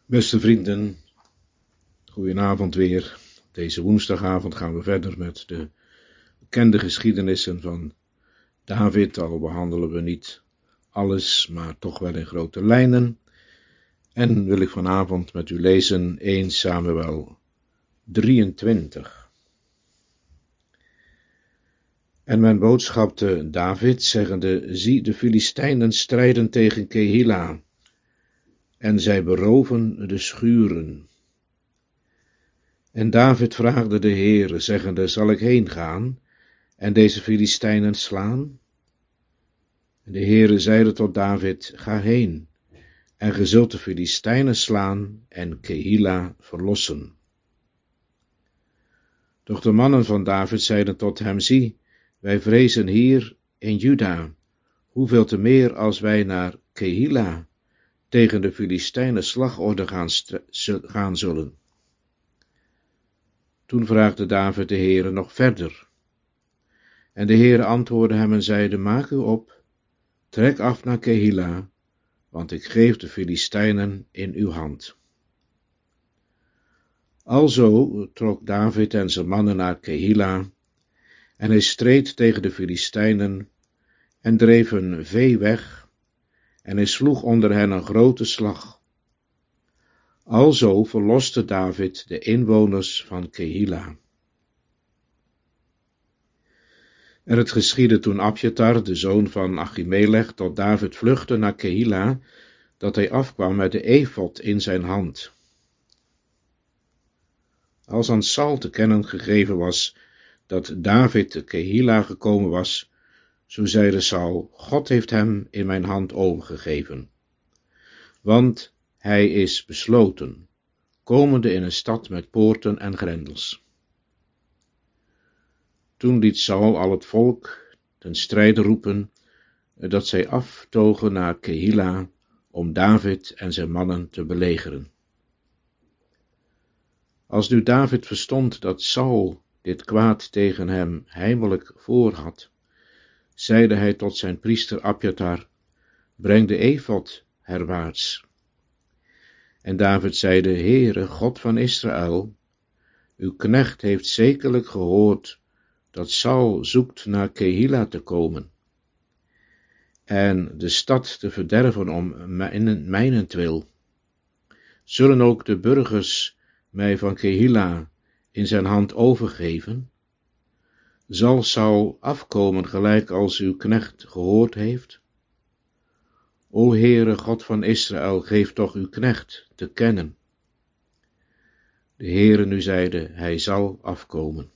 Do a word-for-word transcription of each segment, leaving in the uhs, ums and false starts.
Beste vrienden, goedenavond weer. Deze woensdagavond gaan we verder met de bekende geschiedenissen van David. Al behandelen we niet alles, maar toch wel in grote lijnen. En wil ik vanavond met u lezen eerste Samuel drieëntwintig. En men boodschapte David, zeggende: zie, de Filistijnen strijden tegen Kehila, en zij beroven de schuren. En David vraagde de Heere, zeggende: zal ik heen gaan en deze Filistijnen slaan? En de Heere zeide tot David: ga heen, en ge zult de Filistijnen slaan en Kehila verlossen. Doch de mannen van David zeiden tot hem: zie, wij vrezen hier in Juda, hoeveel te meer als wij naar Kehila tegen de Filistijnen slagorde gaan, gaan zullen. Toen vraagde David de Heere nog verder. En de Heere antwoordde hem en zeide: maak u op, trek af naar Kehila, want ik geef de Filistijnen in uw hand. Alzo trok David en zijn mannen naar Kehila, en hij streed tegen de Filistijnen, en dreef hun vee weg, en hij sloeg onder hen een grote slag. Alzo verloste David de inwoners van Kehila. En het geschiedde toen Abjatar, de zoon van Achimelech, tot David vluchtte naar Kehila, dat hij afkwam met de efod in zijn hand. Als aan Saul te kennen gegeven was dat David te Kehila gekomen was, zo zeide Saul: God heeft hem in mijn hand overgegeven. Want hij is besloten, komende in een stad met poorten en grendels. Toen liet Saul al het volk ten strijde roepen, dat zij aftogen naar Kehila om David en zijn mannen te belegeren. Als nu David verstond dat Saul dit kwaad tegen hem heimelijk voorhad, zeide hij tot zijn priester Abjatar: breng de efod herwaarts. En David zeide: Heere, God van Israël, uw knecht heeft zekerlijk gehoord dat Saul zoekt naar Kehila te komen en de stad te verderven om mijnentwil. Zullen ook de burgers mij van Kehila in zijn hand overgeven? Zal Saul afkomen gelijk als uw knecht gehoord heeft? O Heere, God van Israël, geef toch uw knecht te kennen. De Heere nu zeide: hij zal afkomen.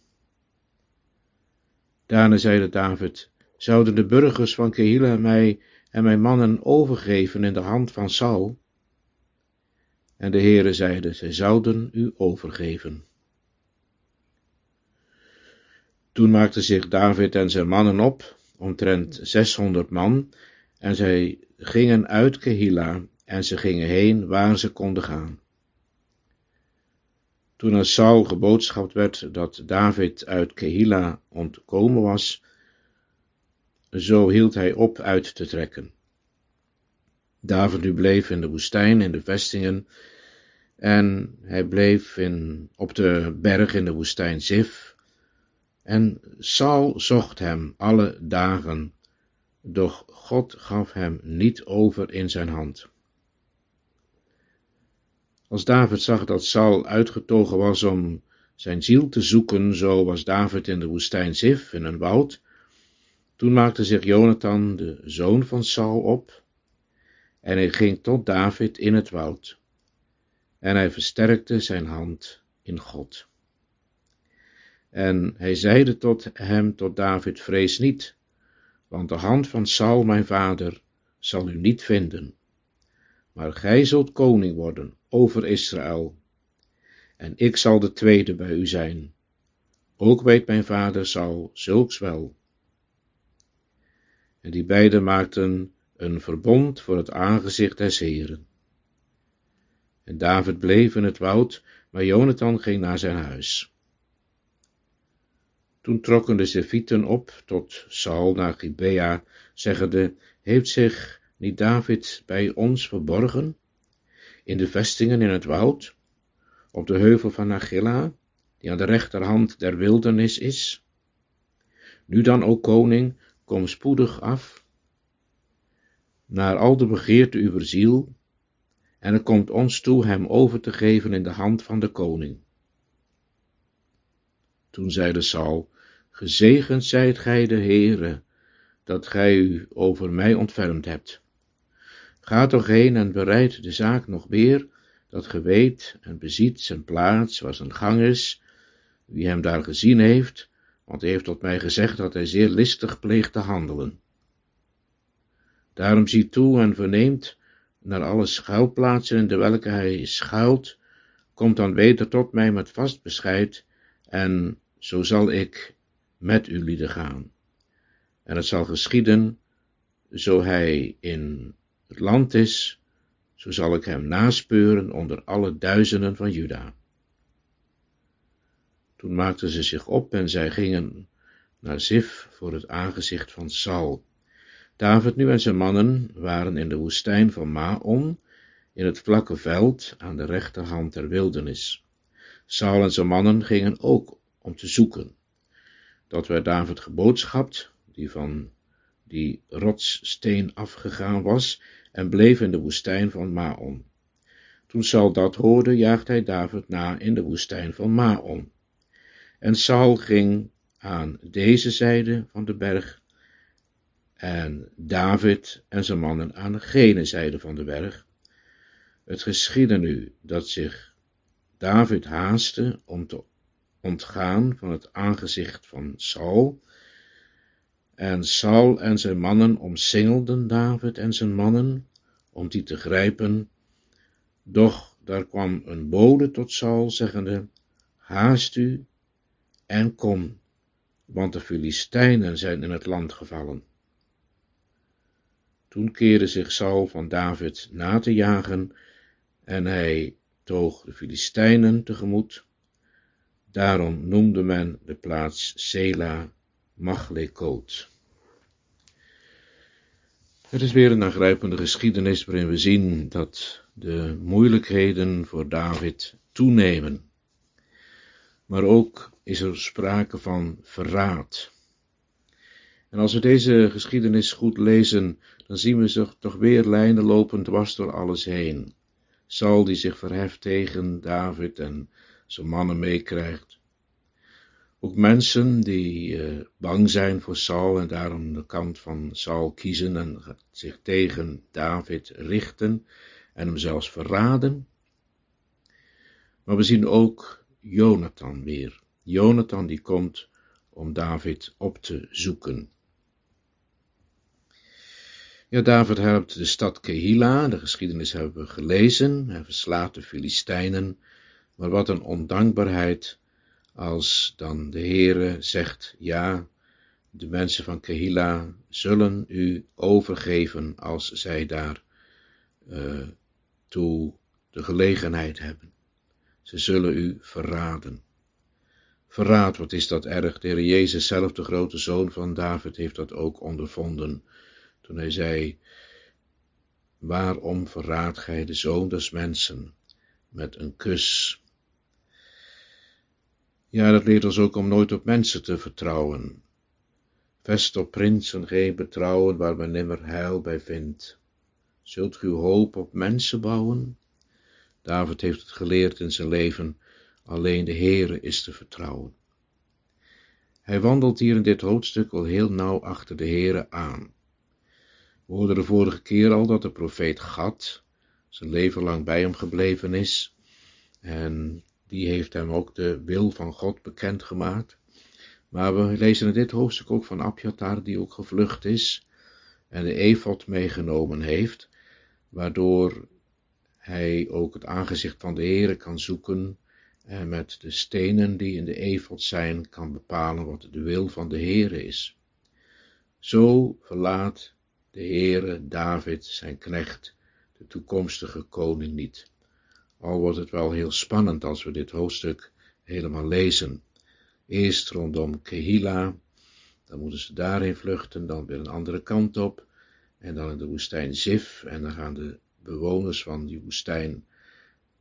Daarna zeide David: zouden de burgers van Kehila mij en mijn mannen overgeven in de hand van Saul? En de Heere zeide: zij zouden u overgeven. Toen maakten zich David en zijn mannen op, omtrent zeshonderd man, en zij gingen uit Kehila, en ze gingen heen waar ze konden gaan. Toen aan Saul geboodschapt werd dat David uit Kehila ontkomen was, zo hield hij op uit te trekken. David nu bleef in de woestijn, in de vestingen, en hij bleef in, op de berg in de woestijn Zif. En Saul zocht hem alle dagen, doch God gaf hem niet over in zijn hand. Als David zag dat Saul uitgetogen was om zijn ziel te zoeken, zo was David in de woestijn Zif, in een woud. Toen maakte zich Jonathan, de zoon van Saul, op, en hij ging tot David in het woud. En hij versterkte zijn hand in God. En hij zeide tot hem, tot David: vrees niet, want de hand van Saul mijn vader zal u niet vinden. Maar gij zult koning worden over Israël, en ik zal de tweede bij u zijn. Ook weet mijn vader Saul zulks wel. En die beiden maakten een verbond voor het aangezicht des Heeren. En David bleef in het woud, maar Jonathan ging naar zijn huis. Toen trokken de Zefieten op tot Saul naar Gibea, zeggende: heeft zich niet David bij ons verborgen? in de vestingen in het woud, op de heuvel van Achilla, die aan de rechterhand der wildernis is. Nu dan, o koning, kom spoedig af, naar al de begeerte uwer ziel, en het komt ons toe hem over te geven in de hand van de koning. Toen zeide Saul, gezegend zijt gij de Heere, dat gij u over mij ontfermd hebt. Ga toch heen en bereid de zaak nog meer, dat ge weet en beziet zijn plaats, waar zijn gang is, wie hem daar gezien heeft, want hij heeft tot mij gezegd dat hij zeer listig pleegt te handelen. Daarom ziet toe en verneemt naar alle schuilplaatsen in de welke hij schuilt, komt dan weder tot mij met vast bescheid, en zo zal ik met u lieden gaan. En het zal geschieden, zo hij in het land is, zo zal ik hem naspeuren onder alle duizenden van Juda. Toen maakten ze zich op en zij gingen naar Zif voor het aangezicht van Saul. David nu en zijn mannen waren in de woestijn van Maon, in het vlakke veld aan de rechterhand der wildernis. Saul en zijn mannen gingen ook om te zoeken. Dat werd David geboodschapt, die van die rotssteen afgegaan was, en bleef in de woestijn van Maon. Toen Saul dat hoorde, jaagde hij David na in de woestijn van Maon. En Saul ging aan deze zijde van de berg, en David en zijn mannen aan gene zijde van de berg. Het geschiedde nu dat zich David haastte om te ontgaan van het aangezicht van Saul, en Saul en zijn mannen omsingelden David en zijn mannen, om die te grijpen. Doch daar kwam een bode tot Saul, zeggende, haast u en kom, want de Filistijnen zijn in het land gevallen. Toen keerde zich Saul van David na te jagen, en hij toog de Filistijnen tegemoet. Daarom noemde men de plaats Sela Machlekot. Het is weer een aangrijpende geschiedenis waarin we zien dat de moeilijkheden voor David toenemen. Maar ook is er sprake van verraad. En als we deze geschiedenis goed lezen, dan zien we zich toch weer lijnen lopen dwars door alles heen. Saul die zich verheft tegen David en zijn mannen meekrijgt. Ook mensen die uh, bang zijn voor Saul en daarom de kant van Saul kiezen en zich tegen David richten en hem zelfs verraden. Maar we zien ook Jonathan weer. Jonathan die komt om David op te zoeken. Ja, David helpt de stad Kehila, de geschiedenis hebben we gelezen, hij verslaat de Filistijnen, maar wat een ondankbaarheid als dan de Heere zegt, ja, de mensen van Kehila zullen u overgeven als zij daar uh, toe de gelegenheid hebben. Ze zullen u verraden. Verraad, wat is dat erg? De Heer Jezus zelf, de grote zoon van David, heeft dat ook ondervonden. Toen hij zei, waarom verraadt gij de zoon des mensen met een kus? Ja, dat leert ons ook om nooit op mensen te vertrouwen. Vest op prinsen geen betrouwen, waar men nimmer heil bij vindt. Zult ge uw hoop op mensen bouwen? David heeft het geleerd in zijn leven, alleen de Heere is te vertrouwen. Hij wandelt hier in dit hoofdstuk al heel nauw achter de Heere aan. We hoorden de vorige keer al dat de profeet Gad zijn leven lang bij hem gebleven is, en die heeft hem ook de wil van God bekendgemaakt. Maar we lezen in dit hoofdstuk ook van Abjatar, die ook gevlucht is en de efod meegenomen heeft, waardoor hij ook het aangezicht van de Heere kan zoeken en met de stenen die in de efod zijn kan bepalen wat de wil van de Heere is. Zo verlaat de Heere David zijn knecht, de toekomstige koning, niet. Al wordt het wel heel spannend als we dit hoofdstuk helemaal lezen. Eerst rondom Kehila, dan moeten ze daarheen vluchten, dan weer een andere kant op, en dan in de woestijn Zif, en dan gaan de bewoners van die woestijn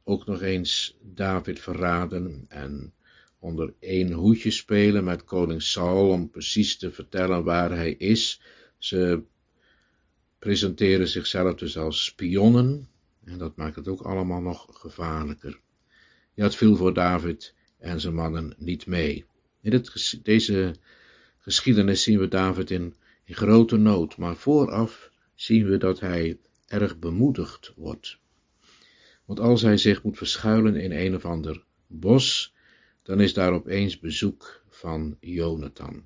ook nog eens David verraden en onder één hoedje spelen met koning Saul om precies te vertellen waar hij is. Ze presenteren zichzelf dus als spionnen en dat maakt het ook allemaal nog gevaarlijker. Ja, het viel voor David en zijn mannen niet mee. In het, deze geschiedenis zien we David in, in grote nood, maar vooraf zien we dat hij erg bemoedigd wordt. Want als hij zich moet verschuilen in een of ander bos, dan is daar opeens bezoek van Jonathan.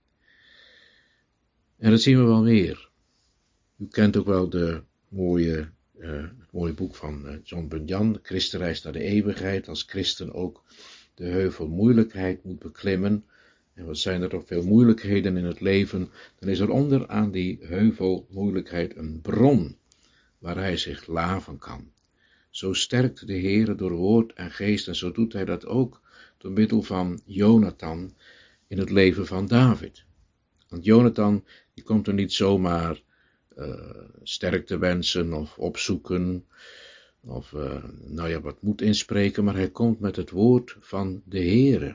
En dat zien we wel meer. U kent ook wel de mooie, uh, het mooie boek van uh, John Bunyan, Christenreis naar de eeuwigheid, als christen ook de heuvel moeilijkheid moet beklimmen. En wat zijn er toch veel moeilijkheden in het leven, dan is er onder aan die heuvel moeilijkheid een bron, waar hij zich laven kan. Zo sterkt de Heere door woord en geest en zo doet hij dat ook door middel van Jonathan in het leven van David. Want Jonathan, die komt er niet zomaar uh, sterkte wensen of opzoeken of uh, nou ja, wat moed inspreken, maar hij komt met het woord van de Heere.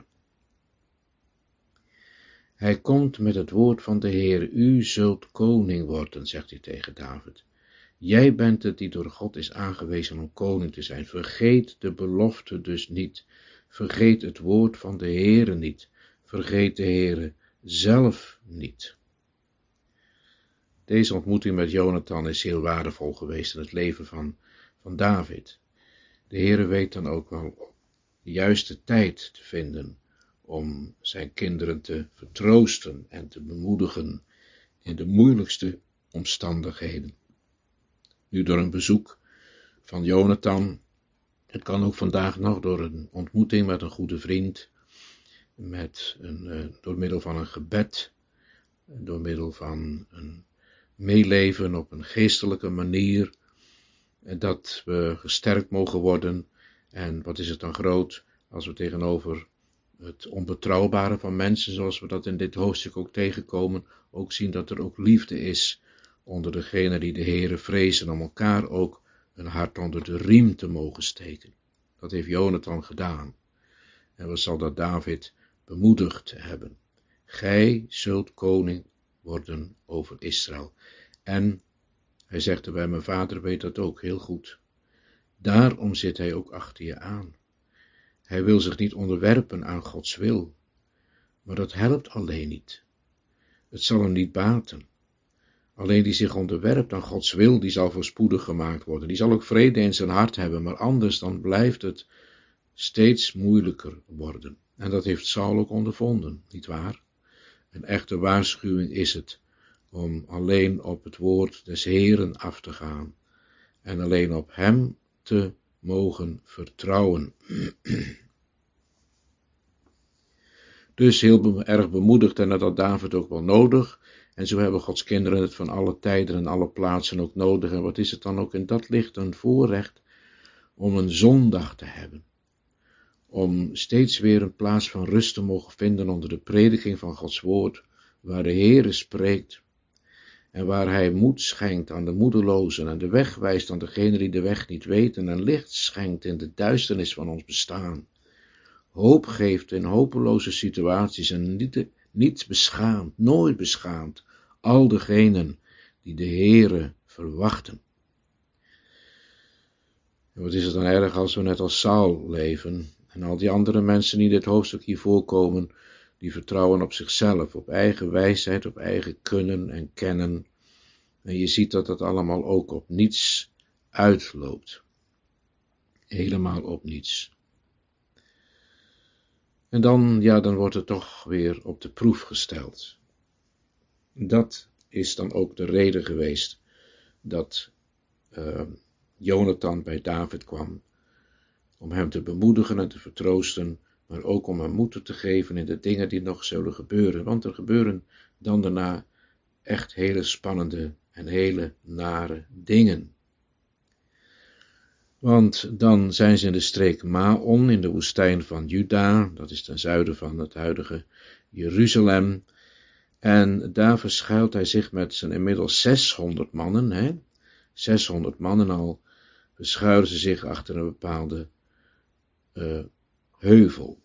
Hij komt met het woord van de Heere, u zult koning worden, zegt hij tegen David. Jij bent het die door God is aangewezen om koning te zijn. Vergeet de belofte dus niet. Vergeet het woord van de Heere niet. Vergeet de Heere zelf niet. Deze ontmoeting met Jonathan is heel waardevol geweest in het leven van, van David. De Heere weet dan ook wel de juiste tijd te vinden om zijn kinderen te vertroosten en te bemoedigen in de moeilijkste omstandigheden. Nu door een bezoek van Jonathan, het kan ook vandaag nog door een ontmoeting met een goede vriend, met een, uh, door middel van een gebed, door middel van een meeleven op een geestelijke manier, dat we gesterkt mogen worden. En wat is het dan groot als we tegenover het onbetrouwbare van mensen, zoals we dat in dit hoofdstuk ook tegenkomen, ook zien dat er ook liefde is onder degenen die de Heere vrezen, om elkaar ook een hart onder de riem te mogen steken. Dat heeft Jonathan gedaan. En wat zal dat David bemoedigd hebben? Gij zult koning worden over Israël. En hij zegt erbij, mijn vader weet dat ook heel goed. Daarom zit hij ook achter je aan. Hij wil zich niet onderwerpen aan Gods wil. Maar dat helpt alleen niet. Het zal hem niet baten. Alleen die zich onderwerpt aan Gods wil, die zal voorspoedig gemaakt worden. Die zal ook vrede in zijn hart hebben, maar anders dan blijft het steeds moeilijker worden. En dat heeft Saul ook ondervonden, nietwaar? Een echte waarschuwing is het om alleen op het woord des Heeren af te gaan en alleen op hem te mogen vertrouwen. Dus heel erg bemoedigd en dat had David ook wel nodig. En zo hebben Gods kinderen het van alle tijden en alle plaatsen ook nodig. En wat is het dan ook in dat licht een voorrecht om een zondag te hebben. Om steeds weer een plaats van rust te mogen vinden onder de prediking van Gods woord, waar de Heere spreekt en waar hij moed schenkt aan de moedelozen en de weg wijst aan degenen die de weg niet weten en licht schenkt in de duisternis van ons bestaan. Hoop geeft in hopeloze situaties en niet, niet beschaamd, nooit beschaamd, al degenen die de Heere verwachten. En wat is het dan erg als we net als Saul leven en al die andere mensen die in dit hoofdstuk hier voorkomen, die vertrouwen op zichzelf, op eigen wijsheid, op eigen kunnen en kennen. En je ziet dat dat allemaal ook op niets uitloopt. Helemaal op niets. En dan, ja, dan wordt het toch weer op de proef gesteld. Dat is dan ook de reden geweest dat uh, Jonathan bij David kwam, om hem te bemoedigen en te vertroosten, maar ook om hem moed te geven in de dingen die nog zullen gebeuren. Want er gebeuren dan daarna echt hele spannende en hele nare dingen. Want dan zijn ze in de streek Maon, in de woestijn van Juda, dat is ten zuiden van het huidige Jeruzalem. En daar verschuilt hij zich met zijn inmiddels zeshonderd mannen, hè? zeshonderd mannen al, verschuilen ze zich achter een bepaalde uh, heuvel.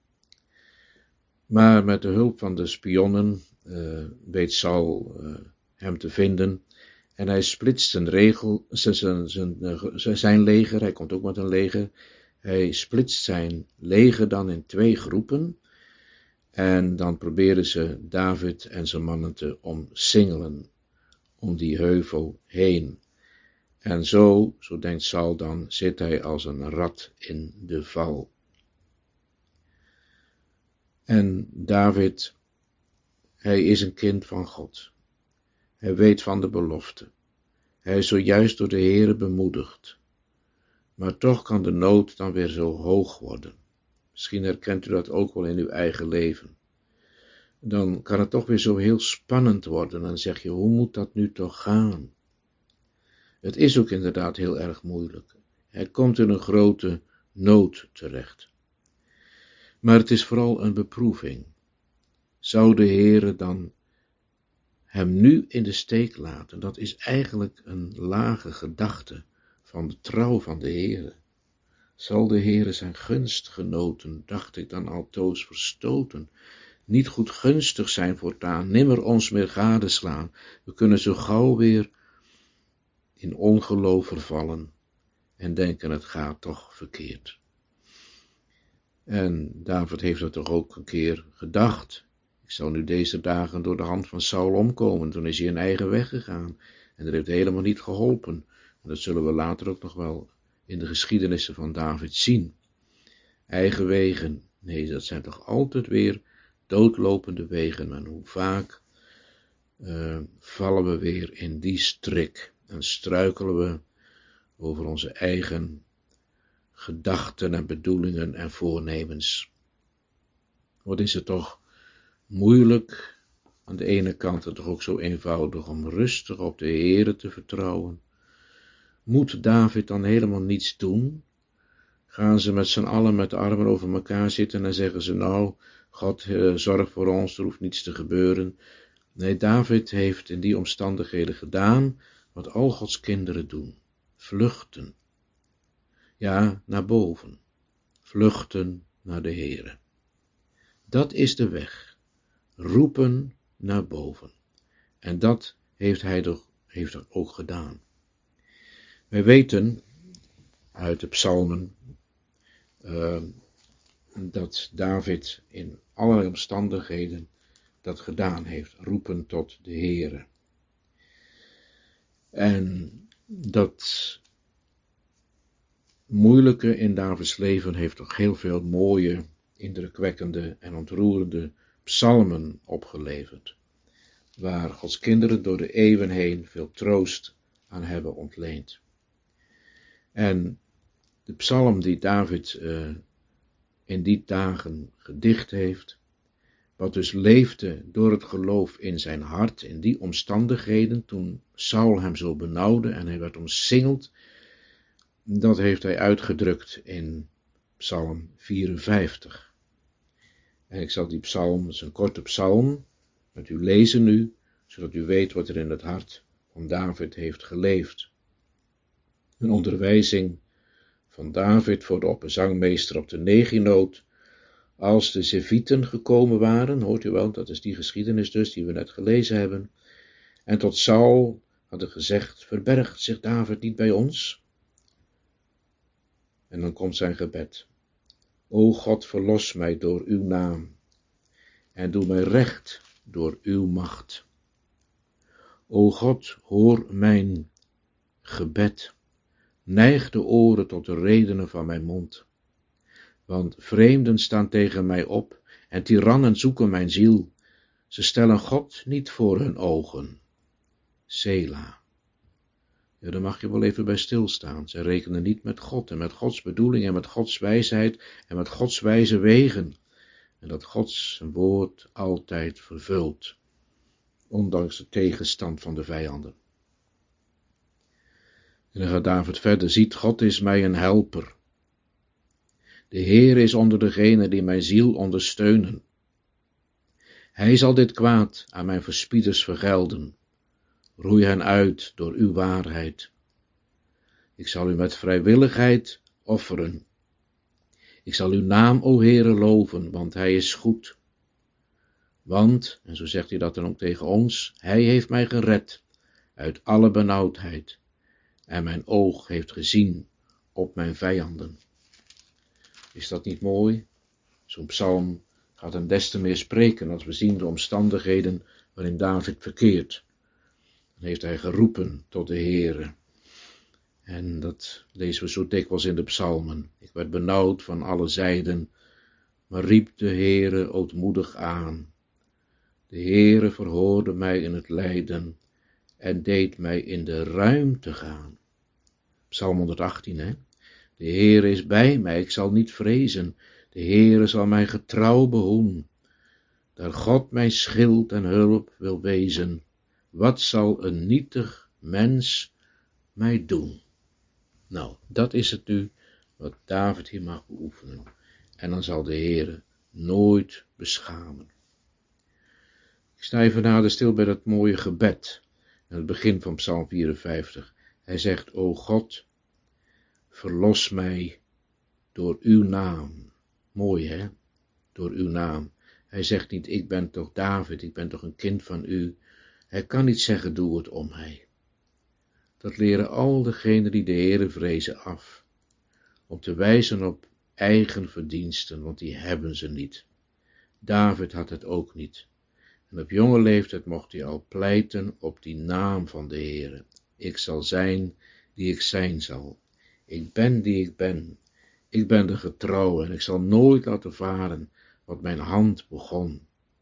Maar met de hulp van de spionnen uh, weet Saul uh, hem te vinden. En hij splitst zijn, regel, zijn, zijn, zijn, zijn leger, hij komt ook met een leger. Hij splitst zijn leger dan in twee groepen. En dan proberen ze David en zijn mannen te omsingelen om die heuvel heen. En zo, zo denkt Saul dan, zit hij als een rat in de val. En David, hij is een kind van God. Hij weet van de belofte. Hij is zojuist door de Heere bemoedigd. Maar toch kan de nood dan weer zo hoog worden. Misschien herkent u dat ook wel in uw eigen leven. Dan kan het toch weer zo heel spannend worden. En dan zeg je, hoe moet dat nu toch gaan? Het is ook inderdaad heel erg moeilijk. Hij komt in een grote nood terecht. Maar het is vooral een beproeving. Zou de Heere dan hem nu in de steek laten? Dat is eigenlijk een lage gedachte van de trouw van de Heere. Zal de Heere zijn gunstgenoten, dacht ik dan altoos, verstoten, niet goed gunstig zijn voortaan, nimmer ons meer gadeslaan. We kunnen zo gauw weer in ongeloof vervallen en denken het gaat toch verkeerd. En David heeft dat toch ook een keer gedacht. Ik zal nu deze dagen door de hand van Saul omkomen. Toen is hij een eigen weg gegaan en dat heeft helemaal niet geholpen. En dat zullen we later ook nog wel in de geschiedenissen van David zien. Eigen wegen, nee, dat zijn toch altijd weer doodlopende wegen. En hoe vaak uh, vallen we weer in die strik en struikelen we over onze eigen gedachten en bedoelingen en voornemens. Wat is het toch moeilijk, aan de ene kant en toch ook zo eenvoudig om rustig op de Heere te vertrouwen. Moet David dan helemaal niets doen? Gaan ze met z'n allen met de armen over elkaar zitten en zeggen ze, nou, God uh, zorgt voor ons, er hoeft niets te gebeuren. Nee, David heeft in die omstandigheden gedaan wat al Gods kinderen doen. Vluchten. Ja, naar boven. Vluchten naar de Heere. Dat is de weg. Roepen naar boven. En dat heeft hij toch, heeft er ook gedaan. Wij weten uit de psalmen uh, dat David in allerlei omstandigheden dat gedaan heeft. Roepen tot de Heere. En dat moeilijke in Davids leven heeft toch heel veel mooie, indrukwekkende en ontroerende psalmen opgeleverd, waar Gods kinderen door de eeuwen heen veel troost aan hebben ontleend. En de psalm die David uh, in die dagen gedicht heeft, wat dus leefde door het geloof in zijn hart, in die omstandigheden, toen Saul hem zo benauwde en hij werd omsingeld, dat heeft hij uitgedrukt in psalm vierenvijftig. En ik zal die psalm, het is een korte psalm, met u lezen nu, zodat u weet wat er in het hart van David heeft geleefd. Een onderwijzing van David voor de opperzangmeester op de neginoot. Als de Zefieten gekomen waren, hoort u wel, dat is die geschiedenis dus die we net gelezen hebben, en tot Saul hadden gezegd, verbergt zich David niet bij ons? En dan komt zijn gebed. O God, verlos mij door uw naam en doe mij recht door uw macht. O God, hoor mijn gebed. Neig de oren tot de redenen van mijn mond. Want vreemden staan tegen mij op en tirannen zoeken mijn ziel. Ze stellen God niet voor hun ogen. Sela. Ja, daar mag je wel even bij stilstaan. Ze rekenen niet met God en met Gods bedoeling en met Gods wijsheid en met Gods wijze wegen. En dat Gods woord altijd vervult, ondanks de tegenstand van de vijanden. En dan gaat David verder, ziet, God is mij een helper. De Heer is onder degenen die mijn ziel ondersteunen. Hij zal dit kwaad aan mijn verspieders vergelden. Roei hen uit door uw waarheid. Ik zal u met vrijwilligheid offeren. Ik zal uw naam, o Heere, loven, want hij is goed. Want, en zo zegt hij dat dan ook tegen ons, hij heeft mij gered uit alle benauwdheid en mijn oog heeft gezien op mijn vijanden. Is dat niet mooi? Zo'n psalm gaat hem des te meer spreken als we zien de omstandigheden waarin David verkeert. Dan heeft hij geroepen tot de Heere. En dat lezen we zo dikwijls in de psalmen. Ik werd benauwd van alle zijden, maar riep de Heere ootmoedig aan. De Heere verhoorde mij in het lijden en deed mij in de ruimte gaan. Psalm honderdachttien, hè? De Heere is bij mij, ik zal niet vrezen. De Heere zal mij getrouw behoeden. Daar God mijn schild en hulp wil wezen, wat zal een nietig mens mij doen? Nou, dat is het nu wat David hier mag beoefenen. En dan zal de Heere nooit beschamen. Ik sta even nader stil bij dat mooie gebed, aan het begin van Psalm vierenvijftig. Hij zegt, o God, verlos mij door uw naam. Mooi, hè? Door uw naam. Hij zegt niet, ik ben toch David, ik ben toch een kind van u. Hij kan niet zeggen, doe het om mij. Dat leren al degenen die de Heere vrezen af. Om te wijzen op eigen verdiensten, want die hebben ze niet. David had het ook niet. En op jonge leeftijd mocht hij al pleiten op die naam van de Heere. Ik zal zijn die ik zijn zal. Ik ben die ik ben. Ik ben de getrouwe en ik zal nooit laten varen wat mijn hand begon.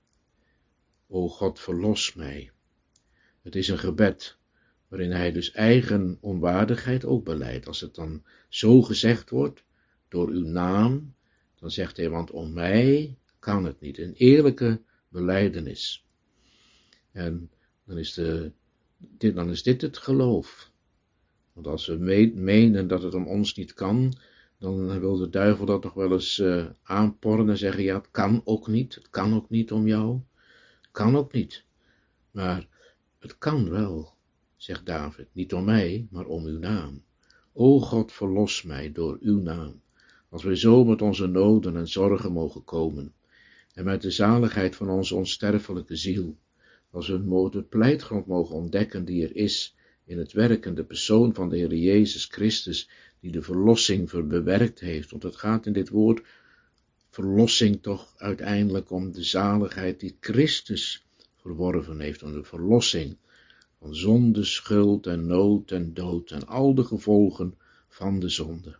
O God, verlos mij. Het is een gebed waarin hij dus eigen onwaardigheid ook belijdt. Als het dan zo gezegd wordt, door uw naam, dan zegt hij, want om mij kan het niet. Een eerlijke belijdenis. En dan is, de, dit, dan is dit het geloof. Want als we me, menen dat het om ons niet kan, dan wil de duivel dat nog wel eens uh, aanporren en zeggen, ja, het kan ook niet, het kan ook niet om jou. Het kan ook niet. Maar het kan wel, zegt David, niet om mij, maar om uw naam. O God, verlos mij door uw naam, als wij zo met onze noden en zorgen mogen komen, en met de zaligheid van onze onsterfelijke ziel, als we de pleitgrond mogen ontdekken die er is in het werkende persoon van de Heer Jezus Christus, die de verlossing bewerkt heeft. Want het gaat in dit woord verlossing toch uiteindelijk om de zaligheid die Christus verworven heeft, om de verlossing van zonde, schuld en nood en dood en al de gevolgen van de zonde.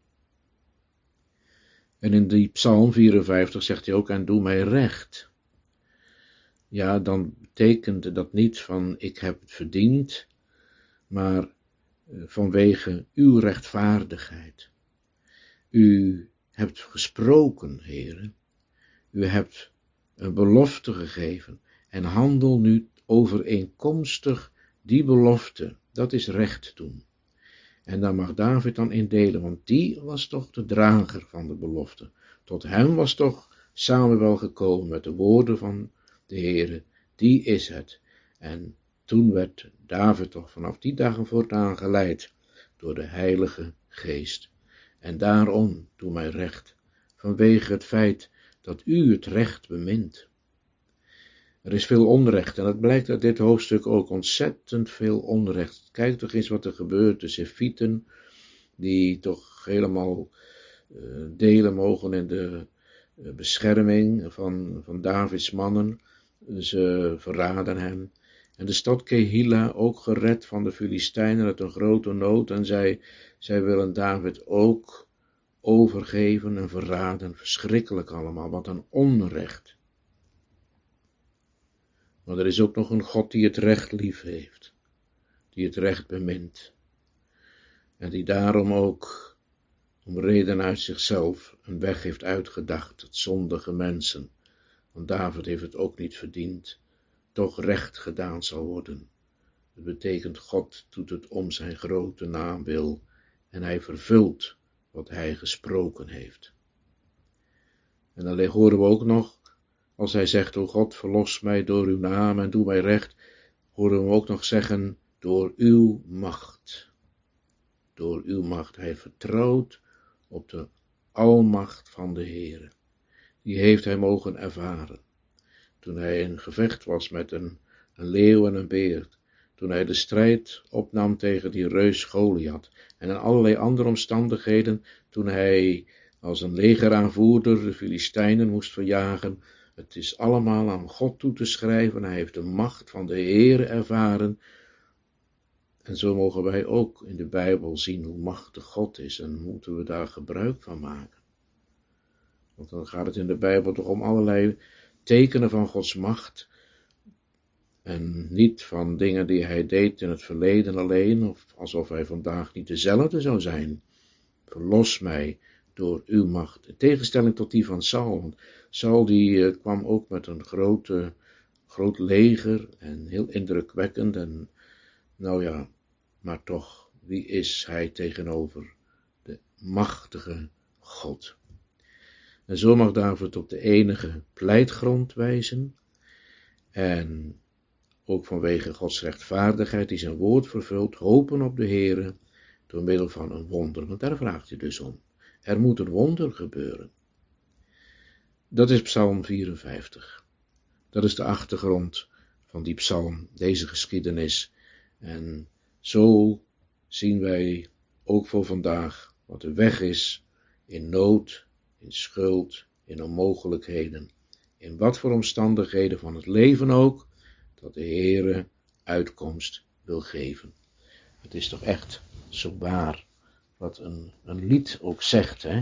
En in die Psalm vierenvijftig zegt hij ook, en doe mij recht. Ja, dan betekent dat niet van ik heb het verdiend, maar vanwege uw rechtvaardigheid. U hebt gesproken, Heere. U hebt een belofte gegeven en handel nu overeenkomstig die belofte. Dat is recht doen. En daar mag David dan in delen, want die was toch de drager van de belofte. Tot hem was toch Samuel gekomen met de woorden van de Heere. Die is het. En toen werd David toch vanaf die dagen voortaan geleid door de Heilige Geest. En daarom, doe mij recht, vanwege het feit dat u het recht bemint. Er is veel onrecht en het blijkt uit dit hoofdstuk ook ontzettend veel onrecht. Kijk toch eens wat er gebeurt, de Sefieten, die toch helemaal uh, delen mogen in de uh, bescherming van, van Davids mannen. Ze verraden hem. En de stad Kehila, ook gered van de Filistijnen uit een grote nood. En zij, zij willen David ook overgeven en verraden. Verschrikkelijk allemaal, wat een onrecht. Maar er is ook nog een God die het recht lief heeft. Die het recht bemint. En die daarom ook, om reden uit zichzelf, een weg heeft uitgedacht tot zondige mensen. Want David heeft het ook niet verdiend. Toch recht gedaan zal worden. Het betekent God doet het om zijn grote naam wil en hij vervult wat hij gesproken heeft. En dan horen we ook nog, als hij zegt, o God, verlos mij door uw naam en doe mij recht, horen we ook nog zeggen, door uw macht. Door uw macht. Hij vertrouwt op de almacht van de Heere. Die heeft hij mogen ervaren. Toen hij in gevecht was met een, een leeuw en een beer. Toen hij de strijd opnam tegen die reus Goliath. En in allerlei andere omstandigheden. Toen hij als een legeraanvoerder de Filistijnen moest verjagen. Het is allemaal aan God toe te schrijven. Hij heeft de macht van de Heere ervaren. En zo mogen wij ook in de Bijbel zien hoe machtig God is. En moeten we daar gebruik van maken. Want dan gaat het in de Bijbel toch om allerlei tekenen van Gods macht. En niet van dingen die hij deed in het verleden alleen, of alsof hij vandaag niet dezelfde zou zijn. Verlos mij door uw macht. In tegenstelling tot die van Saul. Saul die uh, kwam ook met een grote, groot leger en heel indrukwekkend. En nou ja, maar toch, wie is hij tegenover de machtige God? En zo mag David op de enige pleitgrond wijzen. En ook vanwege Gods rechtvaardigheid die zijn woord vervult, hopen op de Heere door middel van een wonder. Want daar vraagt hij dus om. Er moet een wonder gebeuren. Dat is Psalm vierenvijftig. Dat is de achtergrond van die psalm, deze geschiedenis. En zo zien wij ook voor vandaag wat de weg is in nood, in schuld, in onmogelijkheden. In wat voor omstandigheden van het leven ook, dat de Heere uitkomst wil geven. Het is toch echt zo waar wat een, een lied ook zegt, hè?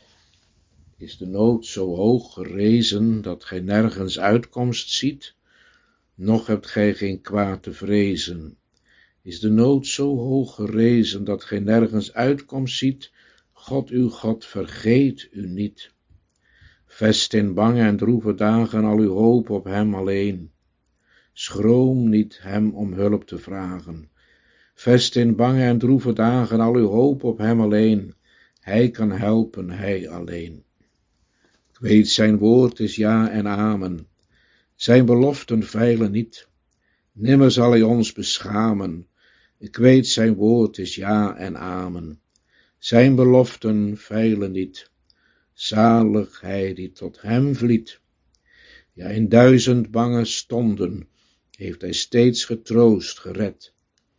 Is de nood zo hoog gerezen dat gij nergens uitkomst ziet, noch hebt gij geen kwaad te vrezen. Is de nood zo hoog gerezen dat gij nergens uitkomst ziet, God uw God vergeet u niet. Vest in bange en droeve dagen al uw hoop op hem alleen. Schroom niet hem om hulp te vragen. Vest in bange en droeve dagen al uw hoop op hem alleen. Hij kan helpen, hij alleen. Ik weet, zijn woord is ja en amen. Zijn beloften feilen niet. Nimmer zal hij ons beschamen. Ik weet, zijn woord is ja en amen. Zijn beloften feilen niet. Zalig hij die tot hem vliet. Ja, in duizend bange stonden heeft hij steeds getroost gered.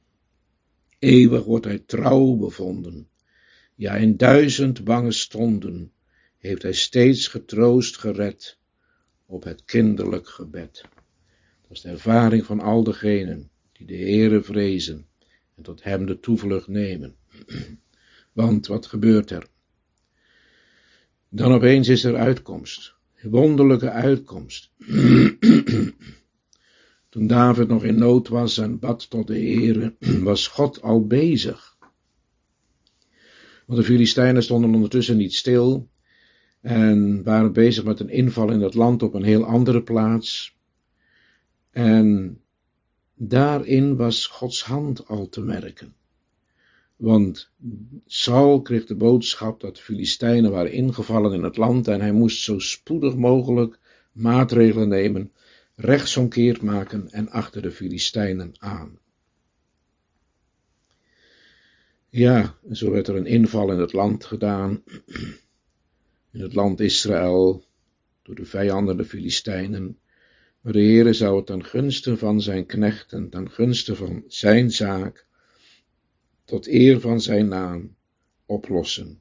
Eeuwig wordt hij trouw bevonden. Ja, in duizend bange stonden heeft hij steeds getroost gered op het kinderlijk gebed. Dat is de ervaring van al degenen die de Heere vrezen en tot hem de toevlucht nemen. Want wat gebeurt er? Dan opeens is er uitkomst, wonderlijke uitkomst. Toen David nog in nood was en bad tot de Heere, was God al bezig. Want de Filistijnen stonden ondertussen niet stil en waren bezig met een inval in het land op een heel andere plaats. En daarin was Gods hand al te merken. Want Saul kreeg de boodschap dat de Filistijnen waren ingevallen in het land en hij moest zo spoedig mogelijk maatregelen nemen, rechtsomkeert maken en achter de Filistijnen aan. Ja, en zo werd er een inval in het land gedaan, in het land Israël, door de vijanden, de Filistijnen. Maar de Heere zou het ten gunste van zijn knechten, ten gunste van zijn zaak, tot eer van zijn naam, oplossen.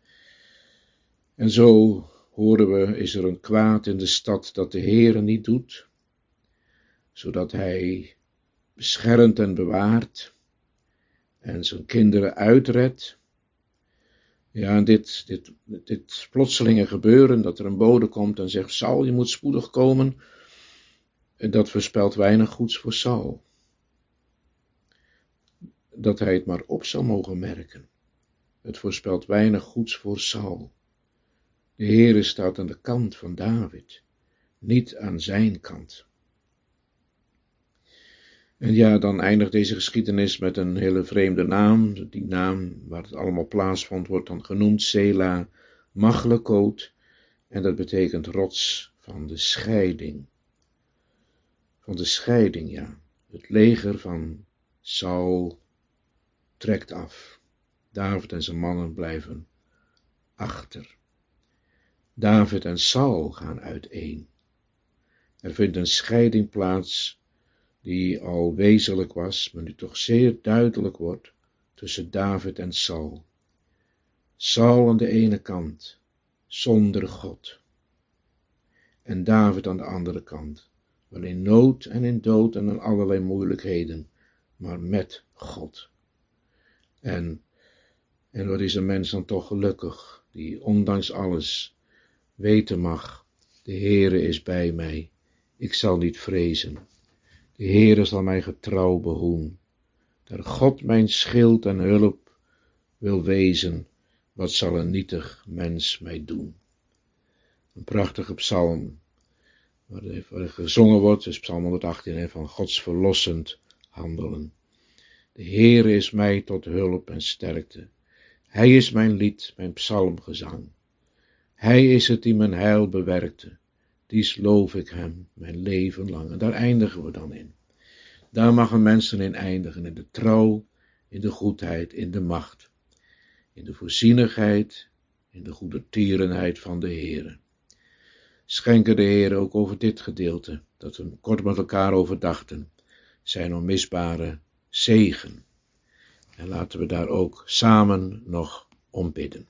En zo horen we, is er een kwaad in de stad dat de Heere niet doet, zodat hij beschermt en bewaart en zijn kinderen uitredt. Ja, en dit, dit, dit plotselinge gebeuren, dat er een bode komt en zegt, Saul, je moet spoedig komen, dat voorspelt weinig goeds voor Saul. Dat hij het maar op zal mogen merken. Het voorspelt weinig goeds voor Saul. De Heere staat aan de kant van David, niet aan zijn kant. En ja, dan eindigt deze geschiedenis met een hele vreemde naam. Die naam waar het allemaal plaatsvond wordt dan genoemd Sela Machlekot. En dat betekent rots van de scheiding. Van de scheiding, ja. Het leger van Saul trekt af. David en zijn mannen blijven achter. David en Saul gaan uiteen. Er vindt een scheiding plaats die al wezenlijk was, maar nu toch zeer duidelijk wordt tussen David en Saul. Saul aan de ene kant, zonder God. En David aan de andere kant, wel in nood en in dood en in allerlei moeilijkheden, maar met God. En, en wat is een mens dan toch gelukkig, die ondanks alles weten mag, de Heere is bij mij, ik zal niet vrezen. De Heere zal mij getrouw behoeden. Daar God mijn schild en hulp wil wezen, wat zal een nietig mens mij doen? Een prachtige psalm, waar er gezongen wordt, is psalm honderdachttien, van Gods verlossend handelen. De Heere is mij tot hulp en sterkte. Hij is mijn lied, mijn psalmgezang. Hij is het die mijn heil bewerkte. Dies loof ik hem mijn leven lang. En daar eindigen we dan in. Daar mag een mens in eindigen, in de trouw, in de goedheid, in de macht, in de voorzienigheid, in de goedertierenheid van de Heere. Schenken de Heere ook over dit gedeelte, dat we kort met elkaar overdachten, zijn onmisbare zegen. En laten we daar ook samen nog om bidden.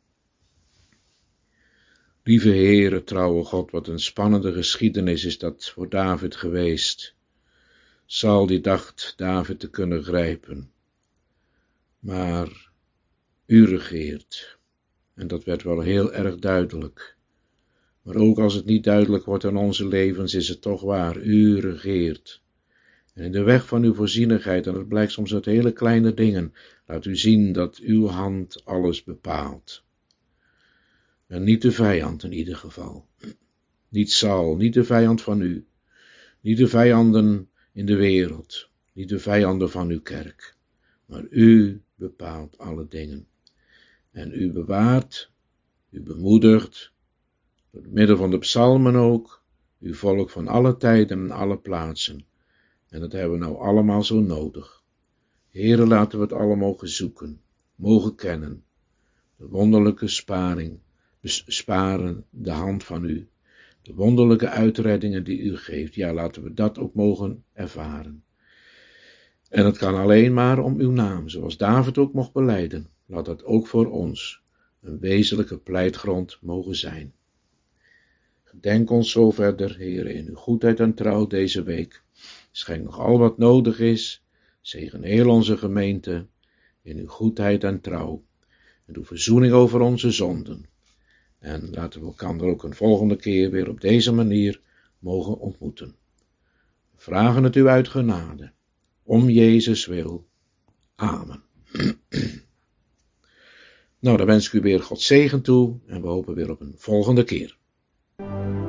Lieve Heere, trouwe God, wat een spannende geschiedenis is dat voor David geweest. Saul die dacht David te kunnen grijpen, maar u regeert. En dat werd wel heel erg duidelijk. Maar ook als het niet duidelijk wordt in onze levens, is het toch waar, u regeert. En in de weg van uw voorzienigheid, en dat blijkt soms uit hele kleine dingen, laat u zien dat uw hand alles bepaalt. En niet de vijand in ieder geval. Niet Saul, niet de vijand van u. Niet de vijanden in de wereld. Niet de vijanden van uw kerk. Maar u bepaalt alle dingen. En u bewaart, u bemoedigt, door het middel van de psalmen ook, uw volk van alle tijden en alle plaatsen. En dat hebben we nou allemaal zo nodig. Heere, laten we het allemaal mogen zoeken, mogen kennen. De wonderlijke sparing, sparen de hand van u. De wonderlijke uitreddingen die u geeft, ja, laten we dat ook mogen ervaren. En het kan alleen maar om uw naam, zoals David ook mocht belijden. Laat dat ook voor ons een wezenlijke pleitgrond mogen zijn. Gedenk ons zo verder, Heere, in uw goedheid en trouw deze week. Schenk nog al wat nodig is. Zegen heel onze gemeente in uw goedheid en trouw. En doe verzoening over onze zonden. En laten we elkaar ook een volgende keer weer op deze manier mogen ontmoeten. We vragen het u uit genade. Om Jezus wil. Amen. Nou, dan wens ik u weer Gods zegen toe en we hopen weer op een volgende keer.